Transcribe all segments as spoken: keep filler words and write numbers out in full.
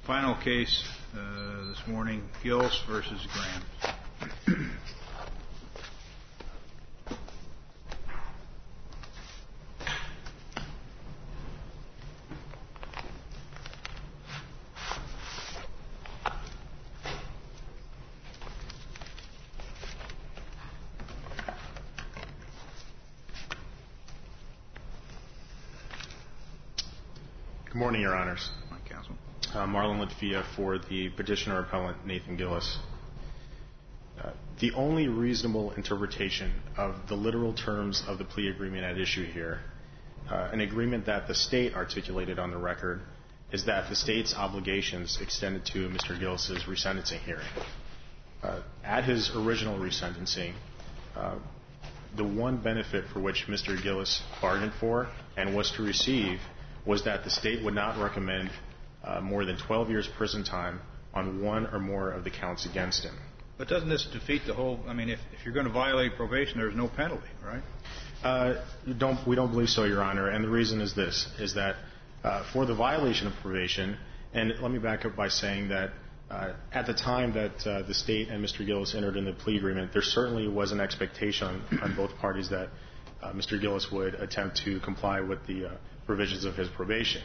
Final case uh, this morning, Gillis versus Graham. Good morning, Your Honors. My counsel. Uh, Marlon Latvia for the petitioner appellant Nathan Gillis. Uh, the only reasonable interpretation of the literal terms of the plea agreement at issue here, uh, an agreement that the state articulated on the record, is that the state's obligations extended to Mister Gillis's resentencing hearing. Uh, at his original resentencing, uh, the one benefit for which Mister Gillis bargained for and was to receive was that the state would not recommend uh, more than twelve years prison time on one or more of the counts against him. But doesn't this defeat the whole, I mean, if, if you're going to violate probation, there's no penalty, right? Uh, don't, we don't believe so, Your Honor, and the reason is this, is that uh, for the violation of probation, and let me back up by saying that uh, at the time that uh, the state and Mister Gillis entered in the plea agreement, there certainly was an expectation on, on both parties that uh, Mister Gillis would attempt to comply with the uh, provisions of his probation.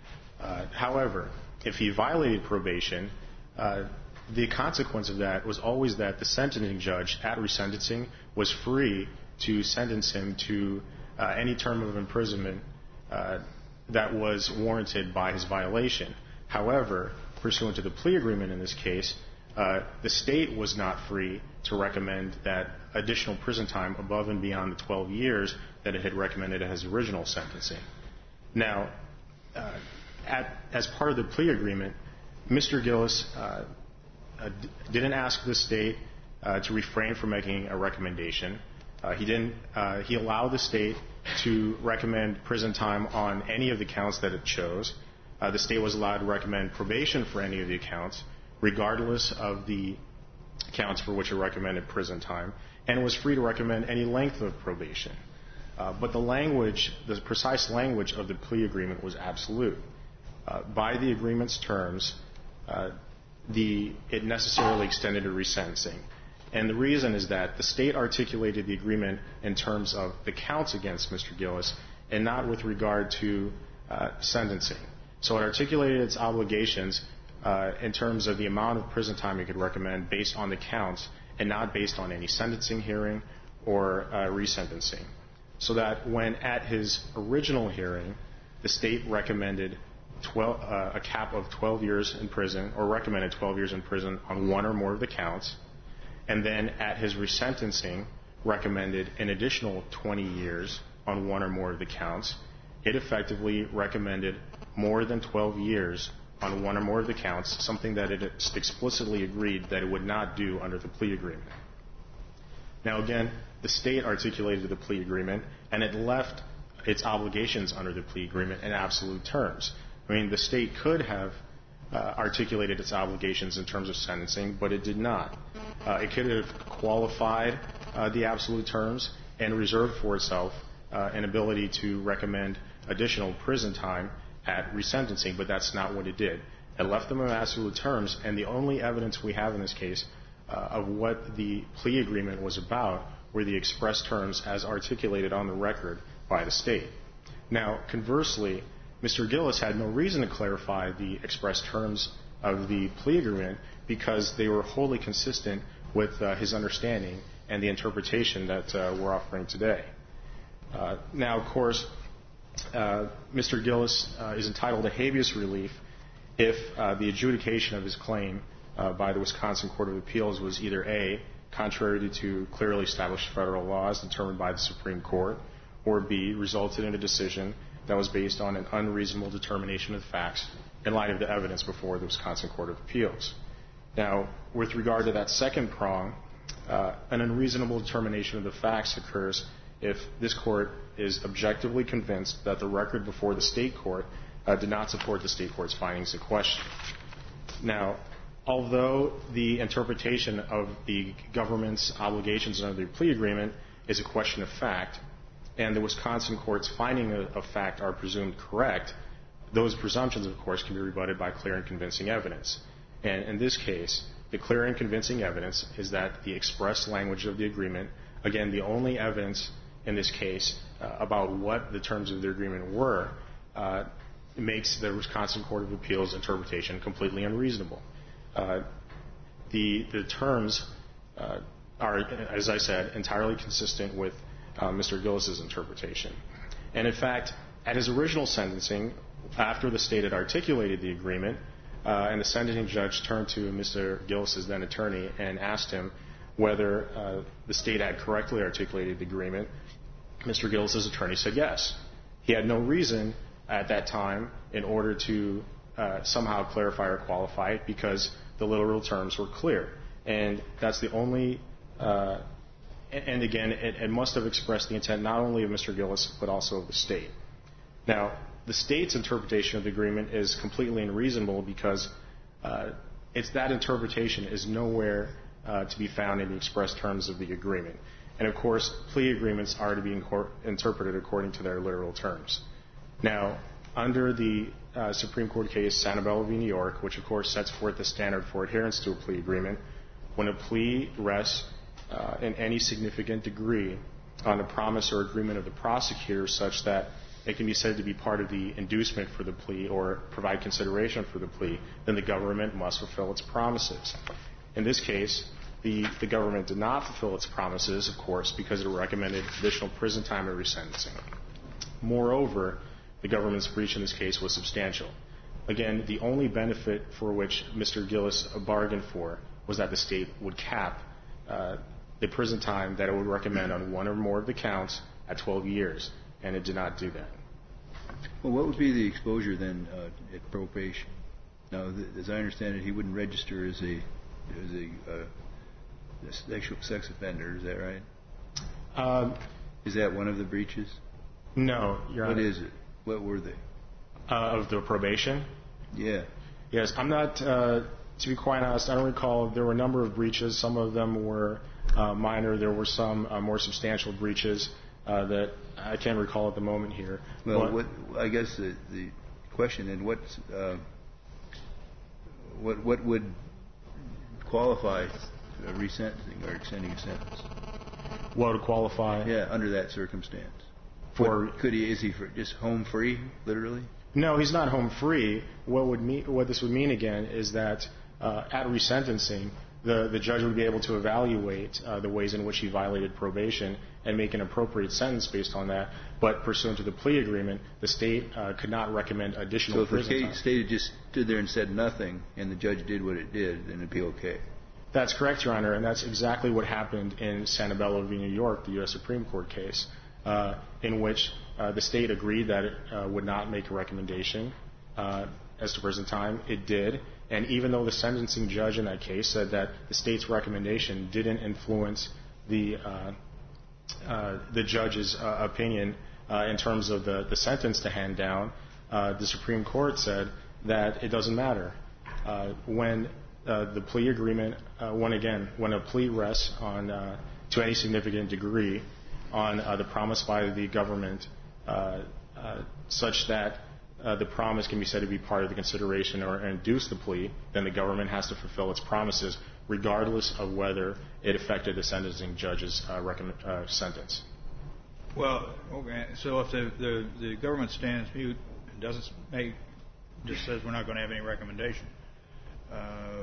Uh, however, if he violated probation, uh, the consequence of that was always that the sentencing judge at resentencing was free to sentence him to uh, any term of imprisonment uh, that was warranted by his violation. However, pursuant to the plea agreement in this case, uh, the state was not free to recommend that additional prison time above and beyond the twelve years that it had recommended at his original sentencing. Now, uh, at, as part of the plea agreement, Mister Gillis uh, uh, d- didn't ask the state uh, to refrain from making a recommendation. Uh, he didn't. Uh, he allowed the state to recommend prison time on any of the counts that it chose. Uh, the state was allowed to recommend probation for any of the accounts, regardless of the counts for which it recommended prison time, and was free to recommend any length of probation. Uh, but the language, the precise language of the plea agreement was absolute. Uh, by the agreement's terms, uh, the, it necessarily extended to resentencing. And the reason is that the state articulated the agreement in terms of the counts against Mister Gillis and not with regard to uh, sentencing. So it articulated its obligations uh, in terms of the amount of prison time it could recommend based on the counts and not based on any sentencing hearing or uh, resentencing. So that when at his original hearing, the state recommended twelve, uh, a cap of twelve years in prison, or recommended twelve years in prison on one or more of the counts, and then at his resentencing recommended an additional twenty years on one or more of the counts, it effectively recommended more than twelve years on one or more of the counts, something that it explicitly agreed that it would not do under the plea agreement. Now again, the state articulated the plea agreement, and it left its obligations under the plea agreement in absolute terms. I mean, the state could have uh, articulated its obligations in terms of sentencing, but it did not. Uh, it could have qualified uh, the absolute terms and reserved for itself uh, an ability to recommend additional prison time at resentencing, but that's not what it did. It left them in absolute terms, and the only evidence we have in this case uh, of what the plea agreement was about were the express terms as articulated on the record by the state. Now, conversely, Mister Gillis had no reason to clarify the express terms of the plea agreement because they were wholly consistent with uh, his understanding and the interpretation that uh, we're offering today. Uh, now, of course, uh, Mister Gillis uh, is entitled to habeas relief if uh, the adjudication of his claim uh, by the Wisconsin Court of Appeals was either A, contrary to clearly established federal laws determined by the Supreme Court, or B, resulted in a decision that was based on an unreasonable determination of the facts in light of the evidence before the Wisconsin Court of Appeals. Now, with regard to that second prong, uh, an unreasonable determination of the facts occurs if this court is objectively convinced that the record before the state court uh, did not support the state court's findings in question. Now, although the interpretation of the government's obligations under the plea agreement is a question of fact, and the Wisconsin court's finding of fact are presumed correct, those presumptions, of course, can be rebutted by clear and convincing evidence. And in this case, the clear and convincing evidence is that the express language of the agreement, again, the only evidence in this case uh, about what the terms of the agreement were, uh, makes the Wisconsin Court of Appeals interpretation completely unreasonable. Uh, the, the terms uh, are, as I said, entirely consistent with uh, Mister Gillis's interpretation. And in fact, at his original sentencing, after the state had articulated the agreement, uh, and the sentencing judge turned to Mister Gillis's then attorney and asked him whether uh, the state had correctly articulated the agreement, Mister Gillis's attorney said yes. He had no reason at that time in order to uh, somehow clarify or qualify it because the literal terms were clear. And that's the only, uh, and again, it, it must have expressed the intent not only of Mister Gillis but also of the state. Now, the state's interpretation of the agreement is completely unreasonable because uh, it's that interpretation is nowhere uh, to be found in the express terms of the agreement. And of course, plea agreements are to be incor- interpreted according to their literal terms. Now, under the uh, Supreme Court case Santabella v. New York, which of course sets forth the standard for adherence to a plea agreement, when a plea rests uh, in any significant degree on a promise or agreement of the prosecutor such that it can be said to be part of the inducement for the plea or provide consideration for the plea, then the government must fulfill its promises. In this case, the, the government did not fulfill its promises, of course, because it recommended additional prison time or resentencing. Moreover, the government's breach in this case was substantial. Again, the only benefit for which Mister Gillis bargained for was that the state would cap uh, the prison time that it would recommend on one or more of the counts at twelve years, and it did not do that. Well, what would be the exposure then uh, at probation? Now, th- as I understand it, he wouldn't register as a as a, uh, a sexual sex offender. Is that right? Um, is that one of the breaches? No, Your Honor. What is it? What were they? Uh, of the probation? Yeah. Yes, I'm not, uh, to be quite honest, I don't recall. There were a number of breaches. Some of them were uh, minor. There were some uh, more substantial breaches uh, that I can't recall at the moment here. Well, but, what, I guess the, the question then, what, uh, what, what would qualify a resentencing or extending a sentence? What would qualify? Yeah, under that circumstance. For what, could he? Is he for, just home free, literally? No, he's not home free. What would mean? What this would mean again is that uh, at resentencing, the the judge would be able to evaluate uh, the ways in which he violated probation and make an appropriate sentence based on that. But pursuant to the plea agreement, the state uh, could not recommend additional so if prison time. the state had just stood there and said nothing, and the judge did what it did, then it'd be okay. That's correct, Your Honor, and that's exactly what happened in Santabella v. New York, the U S Supreme Court case. Uh, in which uh, the state agreed that it uh, would not make a recommendation uh, as to prison time. It did. And even though the sentencing judge in that case said that the state's recommendation didn't influence the, uh, uh, the judge's uh, opinion uh, in terms of the, the sentence to hand down, uh, the Supreme Court said that it doesn't matter. Uh, when uh, the plea agreement, uh, when again, when a plea rests on, uh, to any significant degree, on uh, the promise by the government uh, uh, such that uh, the promise can be said to be part of the consideration or induce the plea, then the government has to fulfill its promises regardless of whether it affected the sentencing judge's uh, recommend, uh, sentence. Well, okay. So if the, the, the government stands mute and doesn't make, just says we're not going to have any recommendation, uh,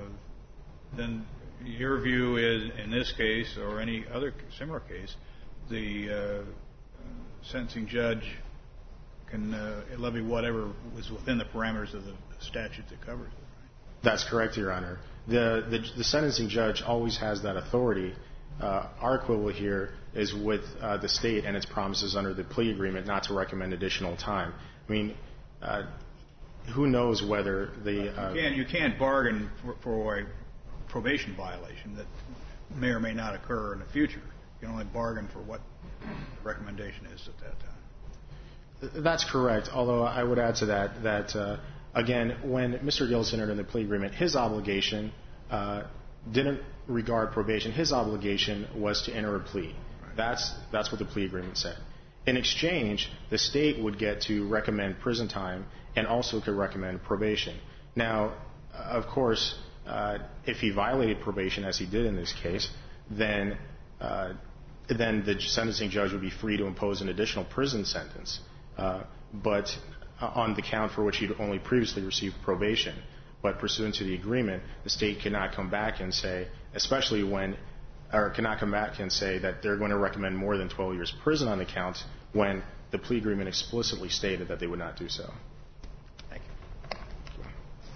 then your view is, in this case or any other similar case, the uh, sentencing judge can uh, levy whatever was within the parameters of the statute that covers it. Right? That's correct, Your Honor. The, the, the sentencing judge always has that authority. Uh, our quibble here is with uh, the state and its promises under the plea agreement not to recommend additional time. I mean, uh, who knows whether the... Uh, you, can, you can't bargain for, for a probation violation that may or may not occur in the future. You can only bargain for what the recommendation is at that time. That's correct, although I would add to that that, uh, again, when Mister Gillis entered in the plea agreement, his obligation uh, didn't regard probation. His obligation was to enter a plea. Right. That's, that's what the plea agreement said. In exchange, the state would get to recommend prison time and also could recommend probation. Now, of course, uh, if he violated probation, as he did in this case, then uh, then the sentencing judge would be free to impose an additional prison sentence, uh, but on the count for which he'd only previously received probation. But pursuant to the agreement, the state cannot come back and say, especially when, or cannot come back and say that they're going to recommend more than twelve years prison on the count when the plea agreement explicitly stated that they would not do so. Thank you.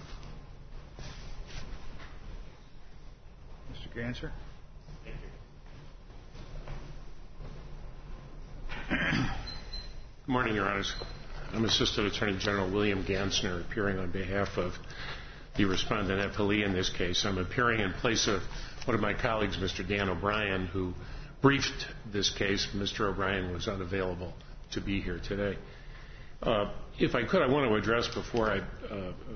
Mister Ganser? Thank you. Good morning, Your Honors. I'm Assistant Attorney General William Gansner, appearing on behalf of the respondent appellee in this case. I'm appearing in place of one of my colleagues, Mister Dan O'Brien, who briefed this case. Mister O'Brien was unavailable to be here today. Uh, if I could, I want to address, before I uh,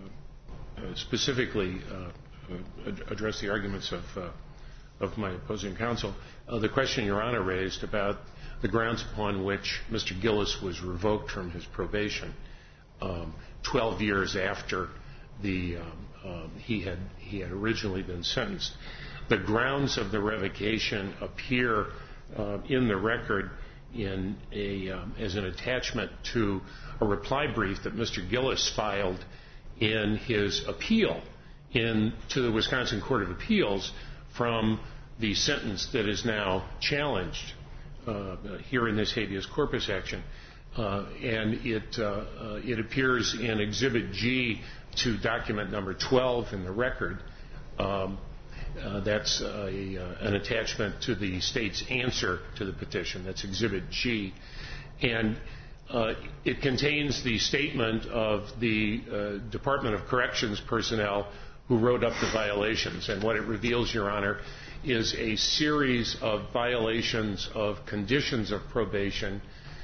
uh, specifically uh, address the arguments of, uh, of my opposing counsel, uh, the question Your Honor raised about the grounds upon which Mister Gillis was revoked from his probation um, twelve years after the um, um, he had he had originally been sentenced. The grounds of the revocation appear uh, in the record in a um, as an attachment to a reply brief that Mister Gillis filed in his appeal in to the Wisconsin Court of Appeals from the sentence that is now challenged uh, here in this habeas corpus action. Uh, and it uh, uh, it appears in Exhibit G to document number twelve in the record. Um, uh, that's a, uh, an attachment to the state's answer to the petition. That's Exhibit G. And uh, it contains the statement of the uh, Department of Corrections personnel who wrote up the violations. And what it reveals, Your Honor, is a series of violations of conditions of probation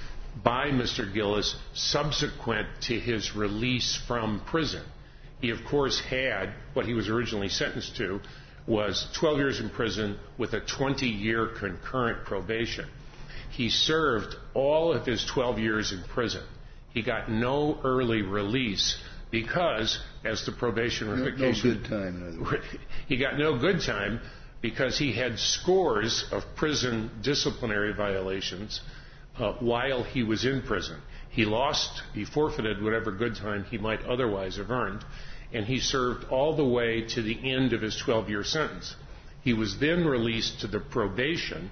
by Mister Gillis subsequent to his release from prison. He, of course, had what he was originally sentenced to was twelve years in prison with a twenty-year concurrent probation. He served all of his twelve years in prison. He got no early release because, as the probation revocation... No, no good time, in other words. He got no good time because he had scores of prison disciplinary violations uh, while he was in prison. He lost, he forfeited whatever good time he might otherwise have earned, and he served all the way to the end of his twelve-year sentence. He was then released to the probation,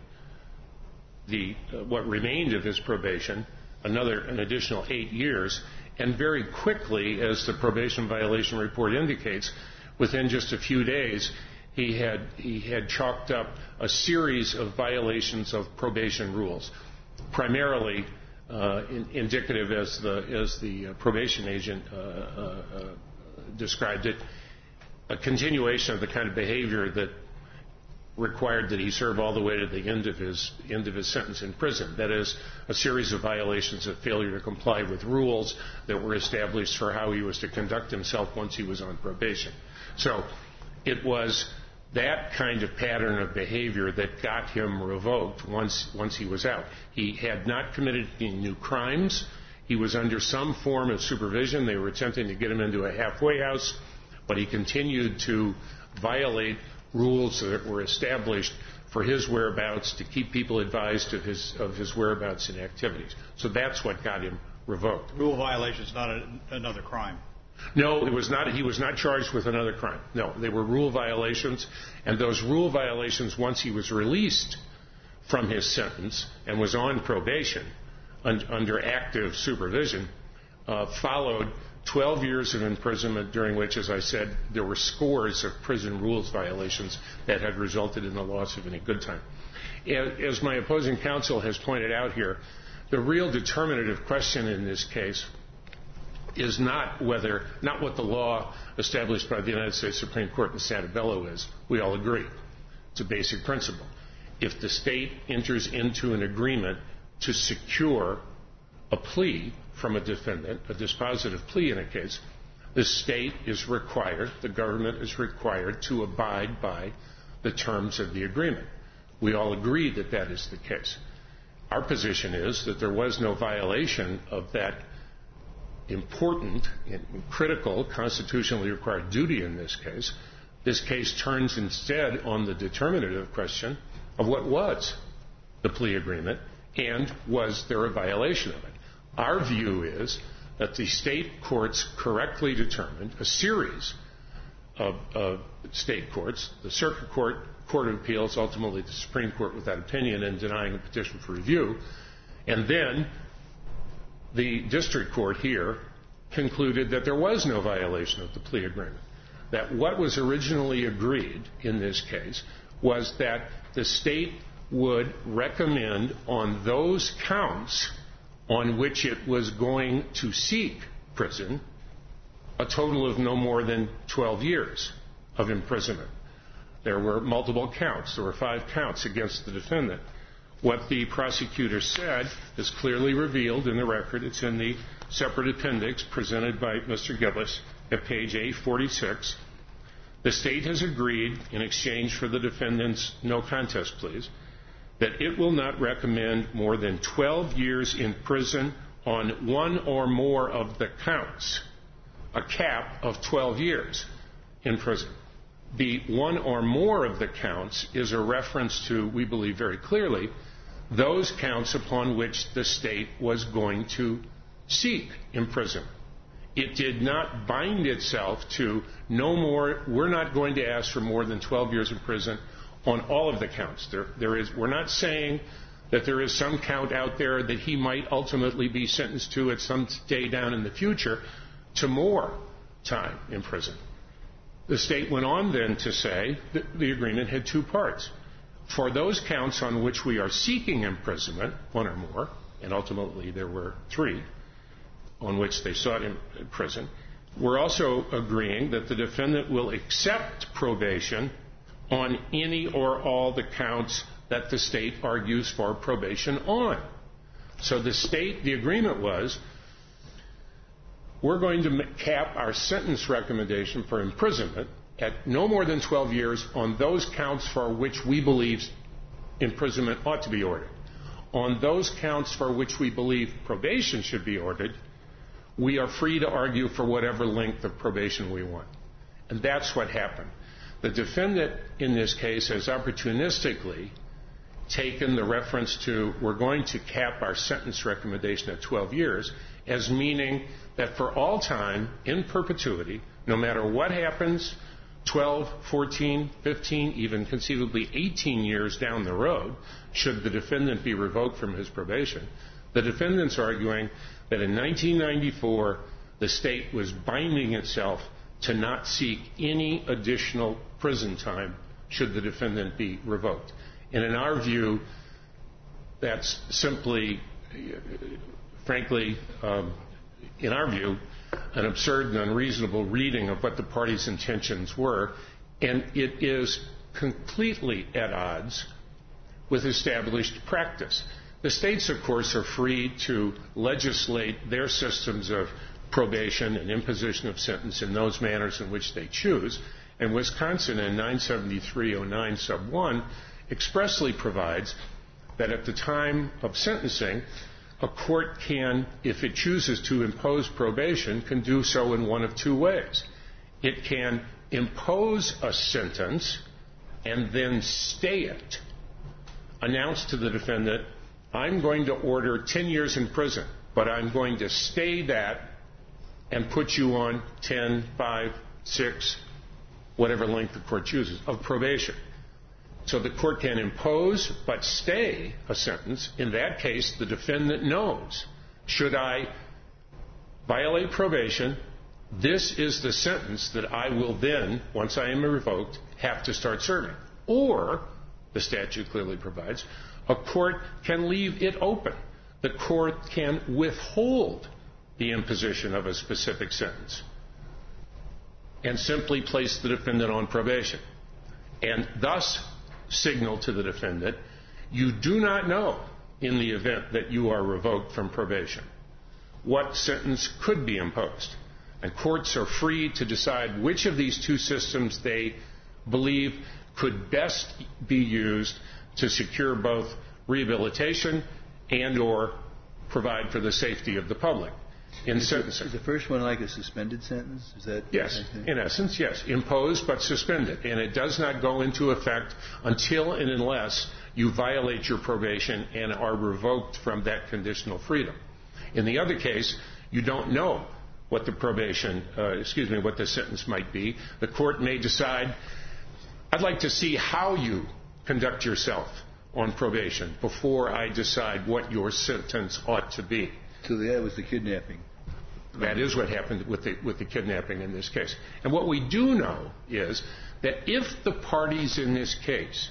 the uh, what remained of his probation, another an additional eight years, and very quickly, as the probation violation report indicates, within just a few days, he had he had chalked up a series of violations of probation rules, primarily uh, in, indicative, as the as the uh, probation agent uh, uh, uh, described it, a continuation of the kind of behavior that required that he serve all the way to the end of his end of his sentence in prison. That is, a series of violations of failure to comply with rules that were established for how he was to conduct himself once he was on probation. So it was that kind of pattern of behavior that got him revoked once once he was out. He had not committed any new crimes. He was under some form of supervision. They were attempting to get him into a halfway house, but he continued to violate rules that were established for his whereabouts, to keep people advised of his of his whereabouts and activities. So that's what got him revoked. Rule violation is not a, another crime. No, it was not. He was not charged with another crime. No, they were rule violations, and those rule violations, once he was released from his sentence and was on probation un, under active supervision, uh, followed twelve years of imprisonment, during which, as I said, there were scores of prison rules violations that had resulted in the loss of any good time. As my opposing counsel has pointed out here, the real determinative question in this case is not whether, not what the law established by the United States Supreme Court in Santabello is. We all agree. It's a basic principle. If the state enters into an agreement to secure a plea from a defendant, a dispositive plea in a case, the state is required, the government is required to abide by the terms of the agreement. We all agree that that is the case. Our position is that there was no violation of that important and critical constitutionally required duty in this case, this case turns instead on the determinative question of what was the plea agreement and was there a violation of it. Our view is that the state courts correctly determined, a series of, of state courts, the Circuit Court, Court of Appeals, ultimately the Supreme Court with that opinion in denying a petition for review, and then the district court here concluded that there was no violation of the plea agreement, that what was originally agreed in this case was that the state would recommend on those counts on which it was going to seek prison a total of no more than twelve years of imprisonment. There were multiple counts. There were five counts against the defendant. What the prosecutor said is clearly revealed in the record. It's in the separate appendix presented by Mister Gillis at page eight forty-six. The state has agreed, in exchange for the defendant's no contest pleas, that it will not recommend more than twelve years in prison on one or more of the counts, a cap of twelve years in prison. The one or more of the counts is a reference to, we believe very clearly, those counts upon which the state was going to seek imprisonment. It did not bind itself to no more, we're not going to ask for more than twelve years in prison on all of the counts. There, there is, we're not saying that there is some count out there that he might ultimately be sentenced to at some day down in the future to more time in prison. The state went on then to say that the agreement had two parts. For those counts on which we are seeking imprisonment, one or more, and ultimately there were three on which they sought in prison, we're also agreeing that the defendant will accept probation on any or all the counts that the state argues for probation on. So the state, the agreement was, we're going to cap our sentence recommendation for imprisonment at no more than twelve years on those counts for which we believe imprisonment ought to be ordered. On those counts for which we believe probation should be ordered, we are free to argue for whatever length of probation we want. And that's what happened. The defendant in this case has opportunistically taken the reference to we're going to cap our sentence recommendation at twelve years as meaning that for all time, in perpetuity, no matter what happens, twelve, fourteen, fifteen, even conceivably eighteen years down the road, should the defendant be revoked from his probation, the defendant's arguing that in nineteen ninety-four, the state was binding itself to not seek any additional prison time should the defendant be revoked. And in our view, that's simply, frankly, um, in our view, an absurd and unreasonable reading of what the parties' intentions were, and it is completely at odds with established practice. The states, of course, are free to legislate their systems of probation and imposition of sentence in those manners in which they choose, and Wisconsin in nine seventy-three oh nine sub one expressly provides that at the time of sentencing, a court can, if it chooses to impose probation, can do so in one of two ways. It can impose a sentence and then stay it, announce to the defendant, I'm going to order ten years in prison, but I'm going to stay that and put you on ten, five, six, whatever length the court chooses, of probation. So the court can impose but stay a sentence. In that case, the defendant knows, should I violate probation, this is the sentence that I will then, once I am revoked, have to start serving. Or, the statute clearly provides, a court can leave it open. The court can withhold the imposition of a specific sentence and simply place the defendant on probation, and thus signal to the defendant, you do not know, in the event that you are revoked from probation, what sentence could be imposed. And courts are free to decide which of these two systems they believe could best be used to secure both rehabilitation and or provide for the safety of the public. in is sentencing. Is the first one like a suspended sentence? Is that? Yes, in essence, yes. Imposed but suspended. And it does not go into effect until and unless you violate your probation and are revoked from that conditional freedom. In the other case, you don't know what the probation, uh, excuse me, what the sentence might be. The court may decide, I'd like to see how you conduct yourself on probation before I decide what your sentence ought to be. So that was the kidnapping. That is what happened with the, with the kidnapping in this case. And what we do know is that if the parties in this case,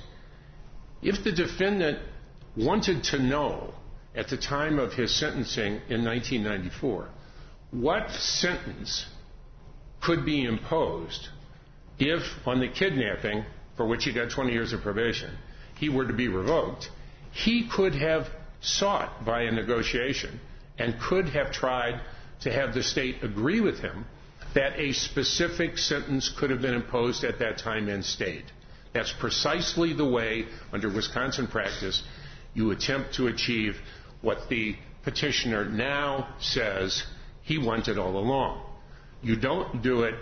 if the defendant wanted to know at the time of his sentencing in nineteen ninety-four what sentence could be imposed if on the kidnapping, for which he got twenty years of probation, he were to be revoked, he could have sought via negotiation and could have tried to have the state agree with him that a specific sentence could have been imposed at that time and stayed. That's precisely the way, under Wisconsin practice, you attempt to achieve what the petitioner now says he wanted all along. You don't do it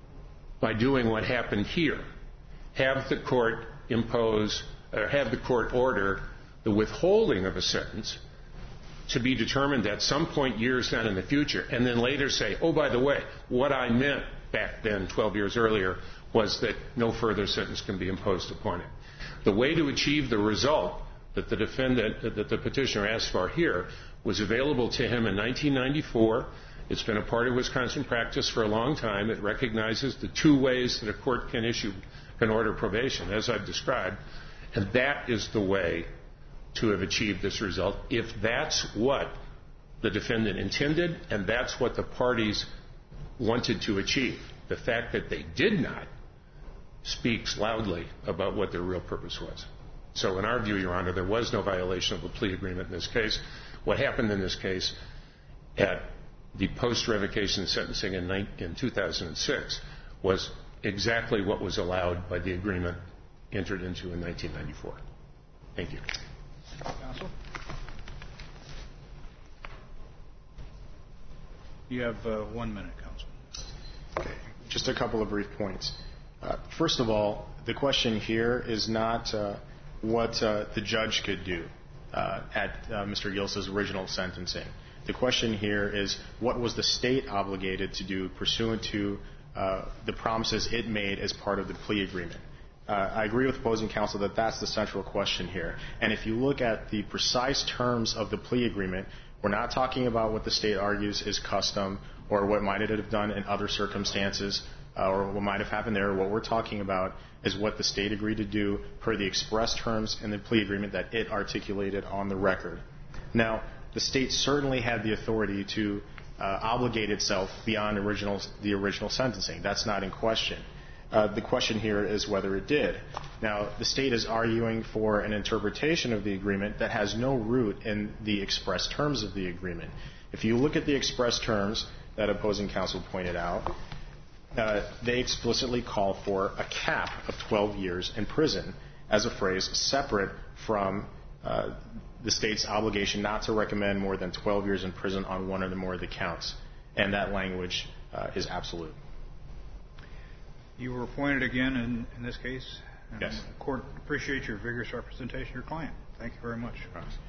by doing what happened here. Have the court impose, or have the court order the withholding of a sentence to be determined at some point years down in the future, and then later say, oh, by the way, what I meant back then, twelve years earlier, was that no further sentence can be imposed upon him. The way to achieve the result that the defendant, that the petitioner asked for here, was available to him in nineteen ninety-four. It's been a part of Wisconsin practice for a long time. It recognizes the two ways that a court can issue, can order probation, as I've described, and that is the way to have achieved this result, if that's what the defendant intended and that's what the parties wanted to achieve. The fact that they did not speaks loudly about what their real purpose was. So in our view, Your Honor, there was no violation of the plea agreement in this case. What happened in this case at the post-revocation sentencing in, in two thousand six was exactly what was allowed by the agreement entered into in nineteen ninety-four. Thank you. Counsel? You have uh, one minute, Counsel. Okay. Just a couple of brief points. Uh, first of all, the question here is not uh, what uh, the judge could do uh, at uh, Mister Gilsa's original sentencing. The question here is what was the state obligated to do pursuant to uh, the promises it made as part of the plea agreement. Uh, I agree with opposing counsel that that's the central question here. And if you look at the precise terms of the plea agreement, we're not talking about what the state argues is custom or what might it have done in other circumstances uh, or what might have happened there. What we're talking about is what the state agreed to do per the express terms in the plea agreement that it articulated on the record. Now, the state certainly had the authority to uh, obligate itself beyond original, the original sentencing. That's not in question. Uh, the question here is whether it did. Now, the state is arguing for an interpretation of the agreement that has no root in the express terms of the agreement. If you look at the express terms that opposing counsel pointed out, uh, they explicitly call for a cap of twelve years in prison as a phrase separate from uh, the state's obligation not to recommend more than twelve years in prison on one or more of the counts. And that language uh, is absolute. You were appointed again in, in this case. And Yes. the court appreciates your vigorous representation of your client. Thank you very much.